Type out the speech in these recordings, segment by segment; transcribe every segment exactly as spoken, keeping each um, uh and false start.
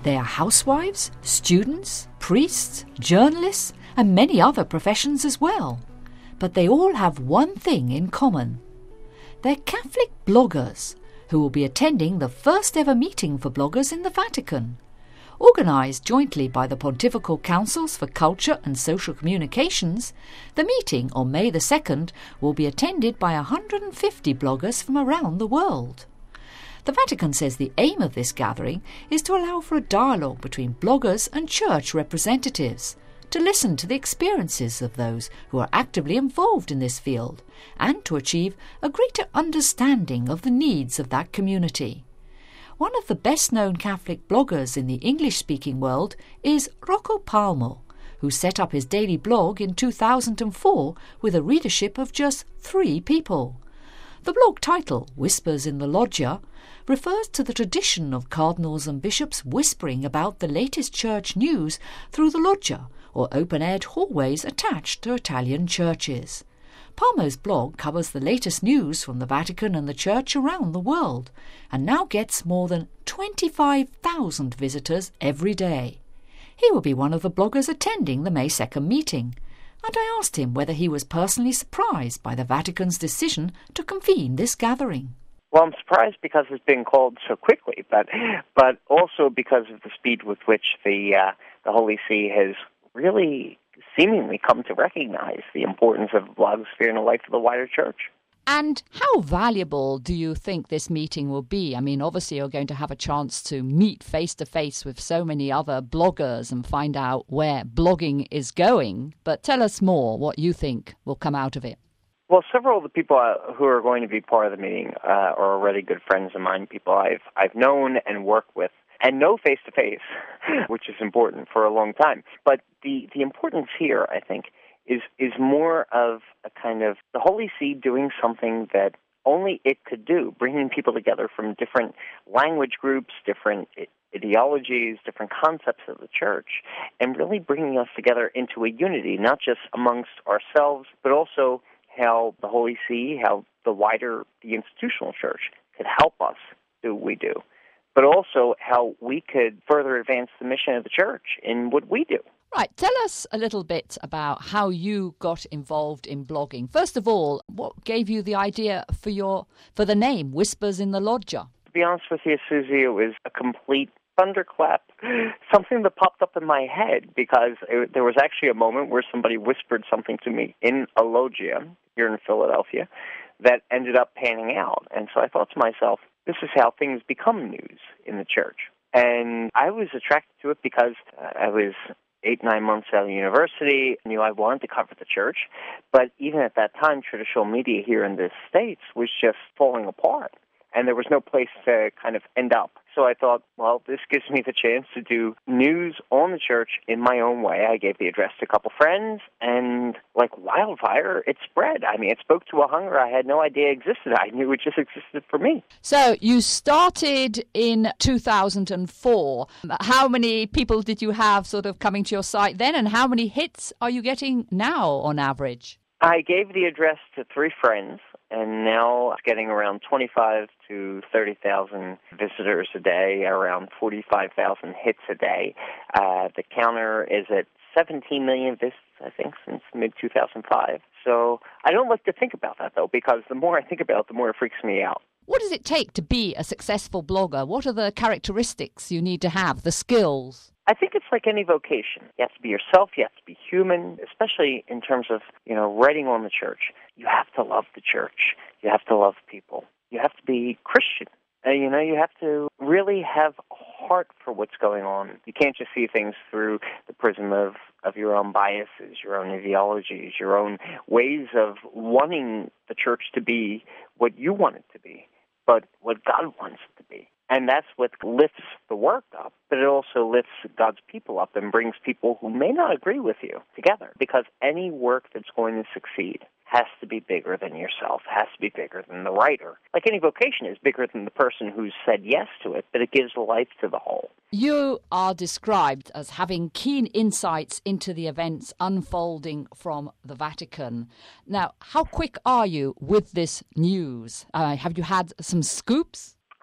They are housewives, students, priests, journalists, and many other professions as well. But they all have one thing in common. They're Catholic bloggers who will be attending the first ever meeting for bloggers in the Vatican. Organised jointly by the Pontifical Councils for Culture and Social Communications, the meeting on May the second will be attended by one hundred fifty bloggers from around the world. The Vatican says the aim of this gathering is to allow for a dialogue between bloggers and church representatives, to listen to the experiences of those who are actively involved in this field, and to achieve a greater understanding of the needs of that community. One of the best-known Catholic bloggers in the English-speaking world is Rocco Palmo, who set up his daily blog in two thousand four with a readership of just three people. The blog title, Whispers in the Loggia, refers to the tradition of cardinals and bishops whispering about the latest church news through the loggia, or open-aired hallways attached to Italian churches. Palmo's blog covers the latest news from the Vatican and the Church around the world, and now gets more than twenty-five thousand visitors every day. He will be one of the bloggers attending the May second meeting, and I asked him whether he was personally surprised by the Vatican's decision to convene this gathering. Well, I'm surprised because it's been called so quickly, but but also because of the speed with which the uh, the Holy See has really seemingly come to recognize the importance of the blogosphere in the life of the wider church. And how valuable do you think this meeting will be? I mean, obviously you're going to have a chance to meet face-to-face with so many other bloggers and find out where blogging is going. But tell us more what you think will come out of it. Well, several of the people uh, who are going to be part of the meeting uh, are already good friends of mine, people I've I've known and worked with, and know face-to-face, which is important for a long time. But the, the importance here, I think, is is more of a kind of the Holy See doing something that only it could do, bringing people together from different language groups, different ideologies, different concepts of the church, and really bringing us together into a unity, not just amongst ourselves, but also how the Holy See, how the wider, the institutional church could help us do what we do, but also how we could further advance the mission of the church in what we do. Right, tell us a little bit about how you got involved in blogging. First of all, what gave you the idea for your for the name, Whispers in the Loggia? To be honest with you, Susie, it was a complete thunderclap, something that popped up in my head, because it, there was actually a moment where somebody whispered something to me in a loggia here in Philadelphia that ended up panning out. And so I thought to myself, this is how things become news in the church. And I was attracted to it because uh, I was eight, nine months out of university, knew I wanted to cover the church. But even at that time, traditional media here in the States was just falling apart, and there was no place to kind of end up. So I thought, well, this gives me the chance to do news on the church in my own way. I gave the address to a couple friends, and like wildfire, it spread. I mean, it spoke to a hunger I had no idea existed. I knew it just existed for me. So you started in two thousand four. How many people did you have sort of coming to your site then, and how many hits are you getting now on average? I gave the address to three friends, and now it's getting around twenty-five to thirty thousand visitors a day, around forty-five thousand hits a day. Uh, the counter is at seventeen million visits, I think, since mid two thousand five. So I don't like to think about that, though, because the more I think about it, the more it freaks me out. What does it take to be a successful blogger? What are the characteristics you need to have, the skills? I think it's like any vocation. You have to be yourself. You have to be human, especially in terms of, you know, writing on the church. You have to love the church. You have to love people. You have to be Christian. Uh, you know, you have to really have a heart for what's going on. You can't just see things through the prism of, of your own biases, your own ideologies, your own ways of wanting the church to be what you want it to be, but what God wants it to be. And that's what lifts the work up, but it also lifts God's people up and brings people who may not agree with you together. Because any work that's going to succeed has to be bigger than yourself, has to be bigger than the writer. Like any vocation is bigger than the person who's said yes to it, but it gives life to the whole. You are described as having keen insights into the events unfolding from the Vatican. Now, how quick are you with this news? Uh, have you had some scoops?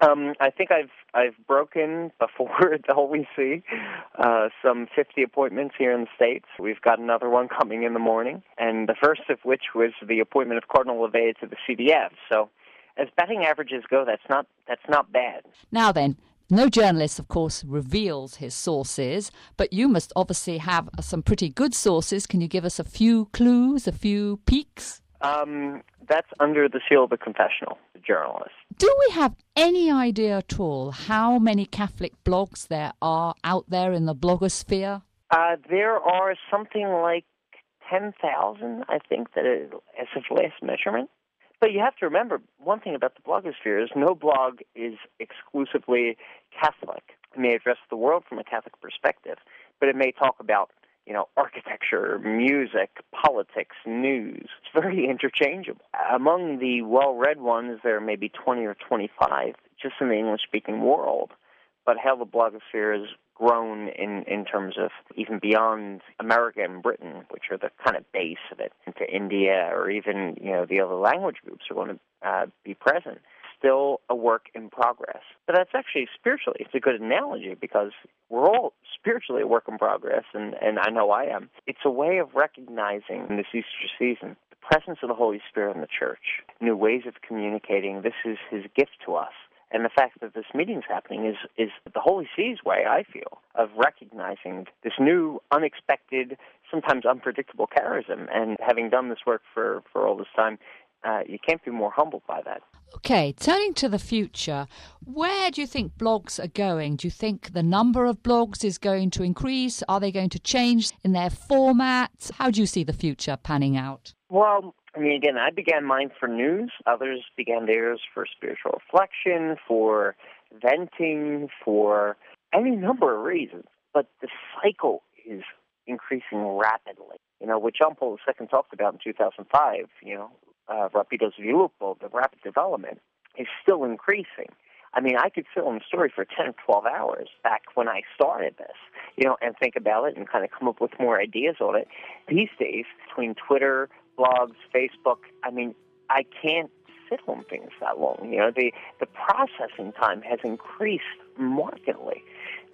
Um, I think I've I've broken before the Holy See uh, some fifty appointments here in the States. We've got another one coming in the morning, and the first of which was the appointment of Cardinal LaVey to the C D F. So, as batting averages go, that's not that's not bad. Now then, no journalist, of course, reveals his sources, but you must obviously have some pretty good sources. Can you give us a few clues, a few peeks? Um, that's under the seal of the confessional, the journalist. Do we have any idea at all how many Catholic blogs there are out there in the blogosphere? Uh, there are something like ten thousand, I think, that is, as of last measurement. But you have to remember, one thing about the blogosphere is no blog is exclusively Catholic. It may address the world from a Catholic perspective, but it may talk about, you know, architecture, music, politics, news. It's very interchangeable. Among the well-read ones, there are maybe twenty or twenty-five, just in the English-speaking world. But how the blogosphere has grown in, in terms of even beyond America and Britain, which are the kind of base of it, into India or even, you know, the other language groups are going to uh, be present. Still a work in progress. But that's actually spiritually, it's a good analogy because we're all spiritually a work in progress, and, and I know I am. It's a way of recognizing in this Easter season the presence of the Holy Spirit in the church, new ways of communicating. This is his gift to us. And the fact that this meeting's happening is, is the Holy See's way, I feel, of recognizing this new, unexpected, sometimes unpredictable charism. And having done this work for, for all this time, uh, you can't be more humbled by that. Okay, turning to the future, where do you think blogs are going? Do you think the number of blogs is going to increase? Are they going to change in their format? How do you see the future panning out? Well, I mean, again, I began mine for news. Others began theirs for spiritual reflection, for venting, for any number of reasons. But the cycle is increasing rapidly. You know, what John Paul the Second talked about in two thousand five, you know, uh, rapido sviluppo, the rapid development, is still increasing. I mean, I could fill in the story for ten or twelve hours back when I started this, you know, and think about it and kind of come up with more ideas on it. These days, between Twitter, blogs, Facebook, I mean, I can't sit on things that long. You know, the, the processing time has increased markedly.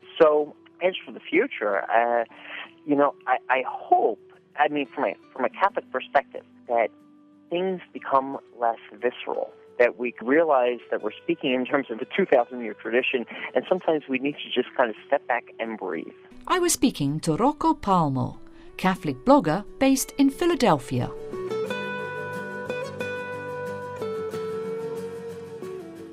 So as for the future, uh, you know, I, I hope, I mean, from a, from a Catholic perspective, that things become less visceral, that we realize that we're speaking in terms of a two thousand year tradition, and sometimes we need to just kind of step back and breathe. I was speaking to Rocco Palmo, Catholic blogger based in Philadelphia.